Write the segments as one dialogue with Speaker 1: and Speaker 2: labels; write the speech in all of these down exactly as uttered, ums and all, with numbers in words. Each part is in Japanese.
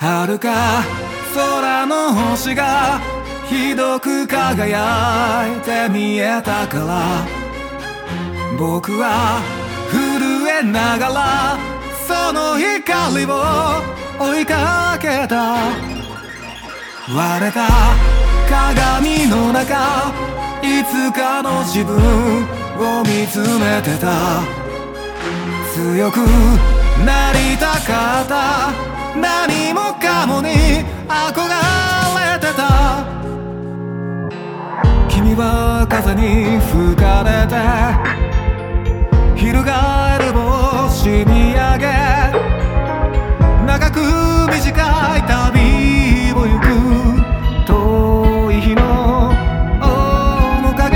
Speaker 1: 遥か空の星がひどく輝いて見えたから、僕は震えながらその光を追いかけた。割れた鏡の中、いつかの自分を見つめてた。強くなりたかった、何もかもに憧れてた。君は風に吹かれて翻る星見上げ、長く短い旅を行く遠い日の面影。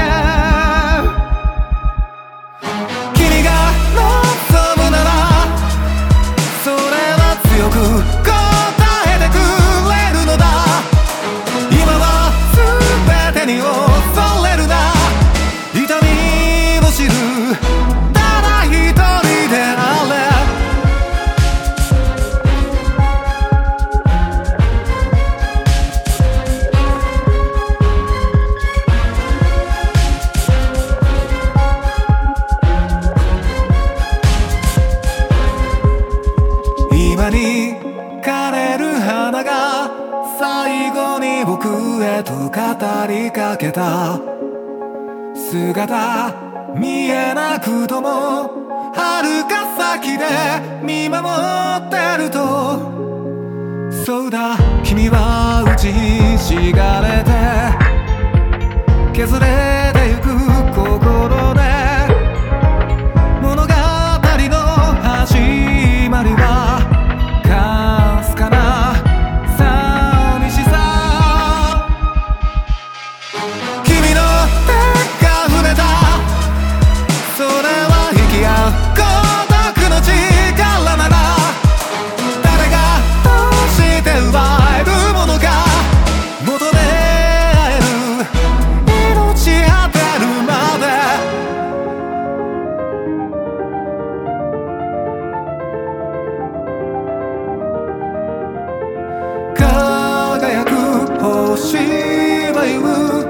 Speaker 1: 君が望むならそれは強く答えてくれるのだ。今は全てに恐れるな、痛みを知るただ一人であれ。今に枯れる花が最後に僕へと語りかけた。姿見えなくとも遥か先で見守ってると。そうだ、君は打ちひしがれて削れてゆく心で、物語の始まりはかすかな寂しさ。君の手が触れた、それは引き合う孤独の力なら、誰がどうして奪えるものか求め合える、命果てるまで。輝く星は言う、